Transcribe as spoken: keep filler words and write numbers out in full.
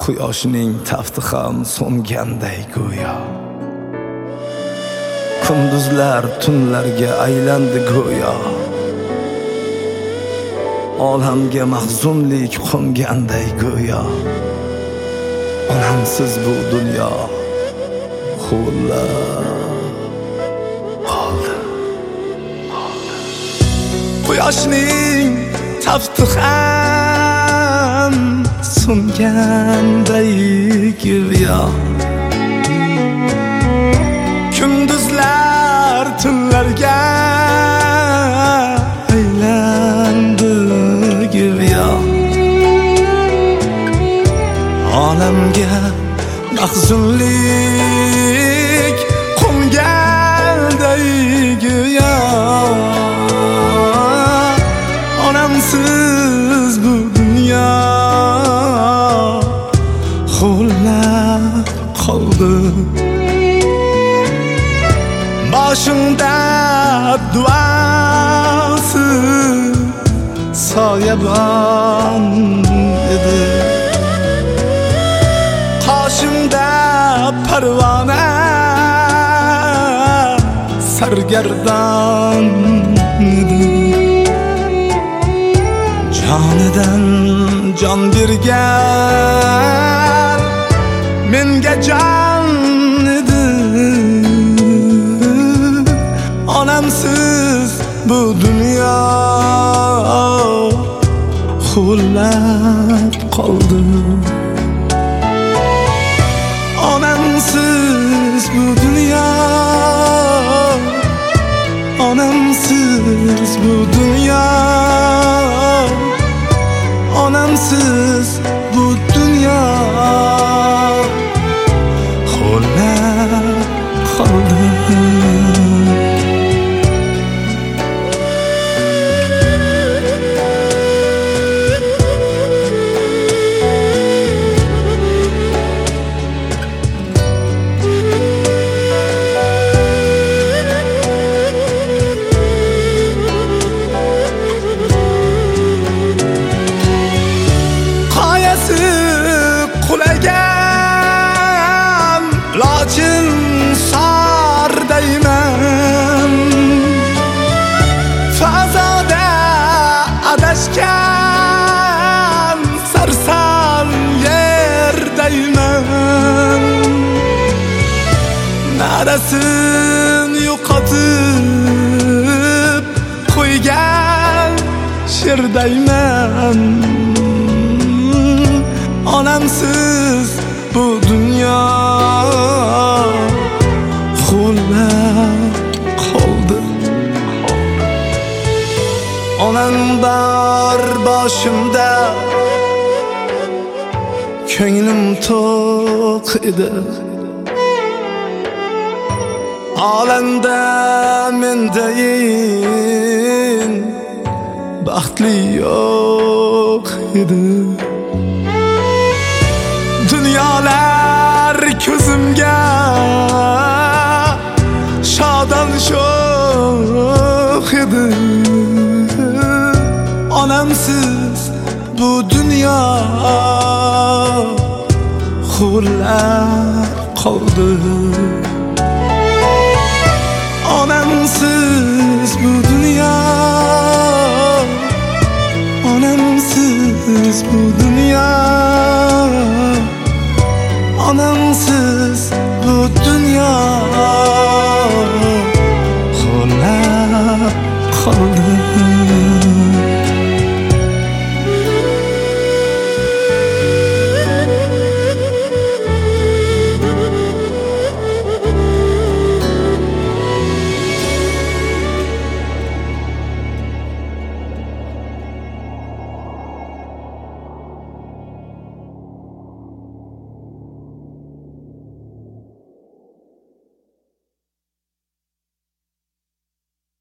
Quyoshning tafti ham so'nganday go'yo. Kunduzlar tunlarga aylandi go'yo. Olamga mahzunlik qo'nganday go'yo. Onamsiz bu dunyo huvillab qoldi. Quyoshning tafti ham so'nganday go'yo. Kunduzlar tunlarga aylandi go'yo. Olamga mahzunlik qo'nganday go'yo. Onamsiz bu dunyo huvillab qoldi. Boshimda duosi soyabon edi. Qoshimda parvona sargardon edi. Jonidan jon bergan menga jon edi. Onamsiz bu dunyo huvillab qoldi. Onamsiz bu dunyo, onamsiz bu dunyo, onamsiz bu dunyo huvillab qoldi. Qulagan lochin sordayman. Fazoda adashgan sarson yerdayman. Nadasin yo'qotib qo'ygan sherdayman. Onamsiz bu dunyo huvillab qoldi. Onam bor boshimda, ko'nglim to'q edi. Olamda mendayin baxtli yo'q edi. Dunyolar ko'zimga shodon sho'x edi. Onamsiz bu dunyo huvillab qoldi. Onamsiz bu dunyo, onamsiz bu dunyo, onamsiz bu dunyo huvillab qoldi.